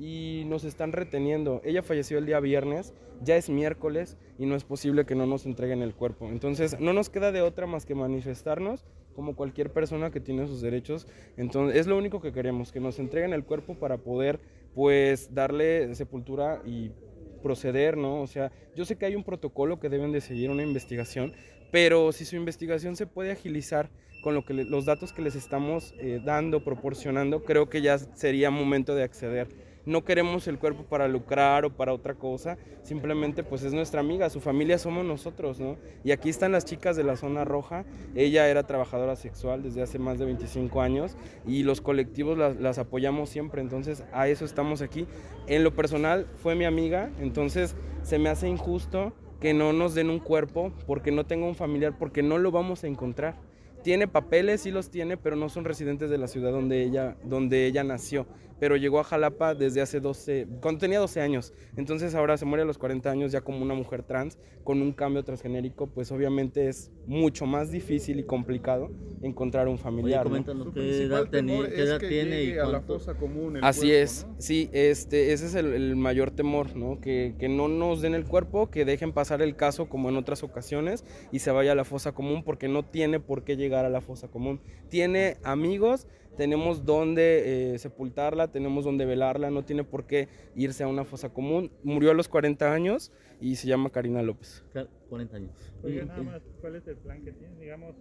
y nos están reteniendo. Ella falleció el día viernes, ya es miércoles y no es posible que no nos entreguen el cuerpo. Entonces no nos queda de otra más que manifestarnos como cualquier persona que tiene sus derechos. Entonces es lo único que queremos, que nos entreguen el cuerpo para poder pues darle sepultura y proceder, ¿no? O sea, yo sé que hay un protocolo que deben de seguir, una investigación, pero si su investigación se puede agilizar con los datos que les estamos dando, proporcionando, creo que ya sería momento de acceder. No queremos el cuerpo para lucrar o para otra cosa, simplemente pues es nuestra amiga, su familia somos nosotros, ¿no? Y aquí están las chicas de la zona roja, ella era trabajadora sexual desde hace más de 25 años y los colectivos las apoyamos siempre, entonces a eso estamos aquí. En lo personal fue mi amiga, entonces se me hace injusto que no nos den un cuerpo porque no tenga un familiar, porque no lo vamos a encontrar. Tiene papeles, sí los tiene, pero no son residentes de la ciudad donde ella nació. Pero llegó a Jalapa desde hace cuando tenía 12 años. Entonces ahora se muere a los 40 años ya como una mujer trans, con un cambio transgenérico, pues obviamente es mucho más difícil y complicado encontrar un familiar. Oye, coméntanos, Su qué edad, principal temor qué edad es que tiene y llegue a la cuánto. fosa común el Así cuerpo, es, ¿no? sí, ese es el mayor temor, ¿no? Que no nos den el cuerpo, que dejen pasar el caso como en otras ocasiones y se vaya a la fosa común, porque no tiene por qué llegar a la fosa común. Tiene amigos, tenemos donde sepultarla, tenemos donde velarla, no tiene por qué irse a una fosa común. Murió a los 40 años y se llama Karina López. 40 años. Oye, nada más, ¿cuál es el plan que tienen? Digamos,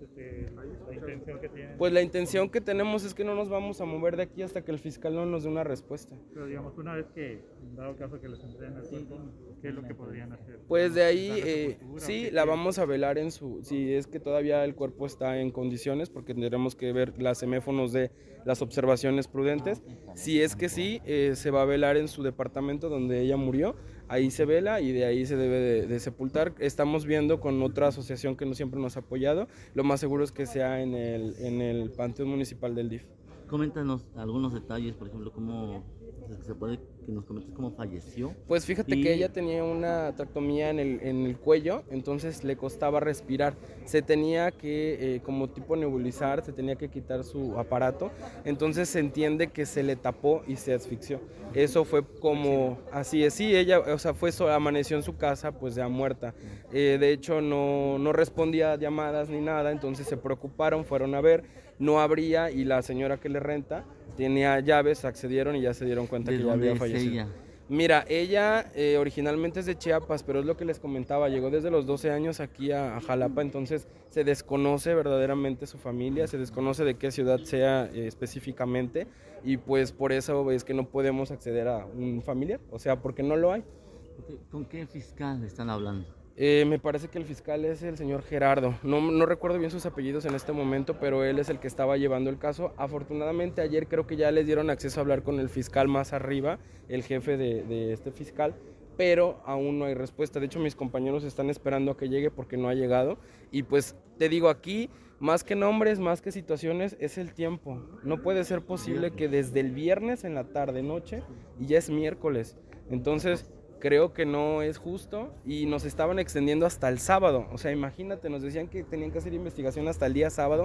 la intención que tienen. Pues la intención que tenemos es que no nos vamos a mover de aquí hasta que el fiscal no nos dé una respuesta. Pero digamos, una vez que, dado caso que les entreguen el cuerpo, ¿qué es lo que podrían hacer? Pues de ahí, ¿Darle sepultura o sí, qué? la vamos a velar si es que todavía el cuerpo está en condiciones, porque tendremos que ver las seméfonos de las observaciones prudentes. Si es que sí, se va a velar en su departamento donde ella murió, ahí se vela y de ahí se debe de sepultar. Estamos viendo con otra asociación que no siempre nos ha apoyado, lo más seguro es que sea en el Panteón Municipal del DIF. Coméntanos algunos detalles, por ejemplo, cómo se puede que nos comentes cómo falleció. Pues fíjate que ella tenía una tractomía en el cuello, entonces le costaba respirar. Se tenía que, como tipo nebulizar, se tenía que quitar su aparato. Entonces se entiende que se le tapó y se asfixió. Eso fue como, así es, sí, ella, o sea, amaneció en su casa, pues ya muerta. De hecho, no respondía a llamadas ni nada, entonces se preocuparon, fueron a ver, no abría y la señora que le renta tenía llaves, accedieron y ya se dieron cuenta que ya había fallecido. Ella? Mira, ella originalmente es de Chiapas, pero es lo que les comentaba, llegó desde los 12 años aquí a Jalapa, entonces se desconoce verdaderamente su familia, se desconoce de qué ciudad sea específicamente y pues por eso es que no podemos acceder a un familiar, o sea, porque no lo hay. ¿Con qué fiscal están hablando? Me parece que el fiscal es el señor Gerardo. No recuerdo bien sus apellidos en este momento, pero él es el que estaba llevando el caso. Afortunadamente ayer creo que ya les dieron acceso a hablar con el fiscal más arriba, el jefe de este fiscal, pero aún no hay respuesta. De hecho, mis compañeros están esperando a que llegue porque no ha llegado. Y pues te digo, aquí, más que nombres, más que situaciones, es el tiempo. No puede ser posible que desde el viernes en la tarde, noche, y ya es miércoles. Entonces creo que no es justo y nos estaban extendiendo hasta el sábado. O sea, imagínate, nos decían que tenían que hacer investigación hasta el día sábado.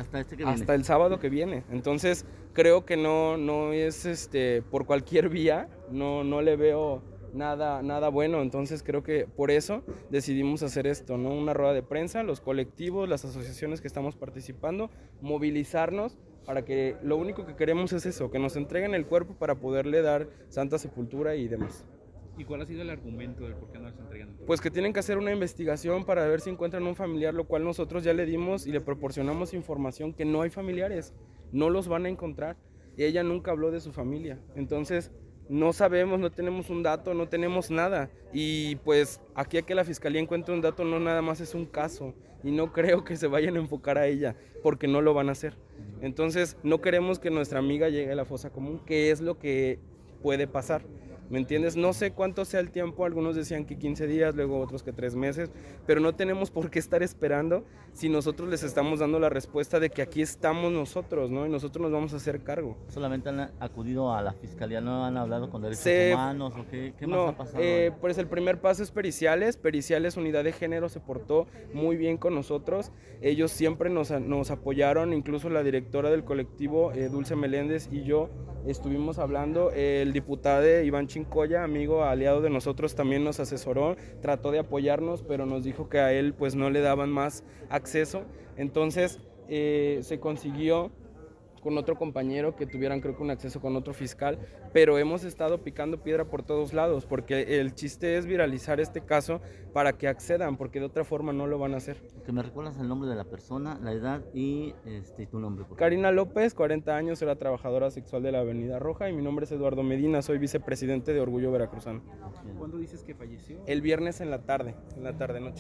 Hasta el sábado que viene. Entonces, creo que no es por cualquier vía, no le veo nada bueno. Entonces, creo que por eso decidimos hacer esto, ¿no? Una rueda de prensa, los colectivos, las asociaciones que estamos participando, movilizarnos para que lo único que queremos es eso, que nos entreguen el cuerpo para poderle dar santa sepultura y demás. ¿Y cuál ha sido el argumento del por qué no les entregan? Pues que tienen que hacer una investigación para ver si encuentran un familiar, lo cual nosotros ya le dimos y le proporcionamos información que no hay familiares, no los van a encontrar. Ella nunca habló de su familia, entonces no sabemos, no tenemos un dato, no tenemos nada. Y pues aquí a que la fiscalía encuentre un dato no nada más es un caso y no creo que se vayan a enfocar a ella porque no lo van a hacer. Entonces no queremos que nuestra amiga llegue a la fosa común, que es lo que puede pasar. ¿Me entiendes? No sé cuánto sea el tiempo, algunos decían que 15 días, luego otros que 3 meses, pero no tenemos por qué estar esperando si nosotros les estamos dando la respuesta de que aquí estamos nosotros, ¿no? Y nosotros nos vamos a hacer cargo. ¿Solamente han acudido a la fiscalía, no han hablado con derechos Se- humanos o qué más No, ha pasado? Ahí? pues el primer paso es Periciales. Periciales, unidad de género, se portó muy bien con nosotros. Ellos siempre nos apoyaron, incluso la directora del colectivo, Dulce Meléndez, y yo estuvimos hablando. El diputado Iván Chincoya, amigo, aliado de nosotros, también nos asesoró, trató de apoyarnos, pero nos dijo que a él pues no le daban más acceso. Entonces se consiguió con otro compañero que tuvieran, creo que, un acceso con otro fiscal, pero hemos estado picando piedra por todos lados, porque el chiste es viralizar este caso para que accedan, porque de otra forma no lo van a hacer. Que me recuerdas el nombre de la persona, la edad y tu nombre, por favor. Karina López, 40 años, era trabajadora sexual de la Avenida Roja, y mi nombre es Eduardo Medina, soy vicepresidente de Orgullo Veracruzano. ¿Cuándo dices que falleció? El viernes en la tarde noche.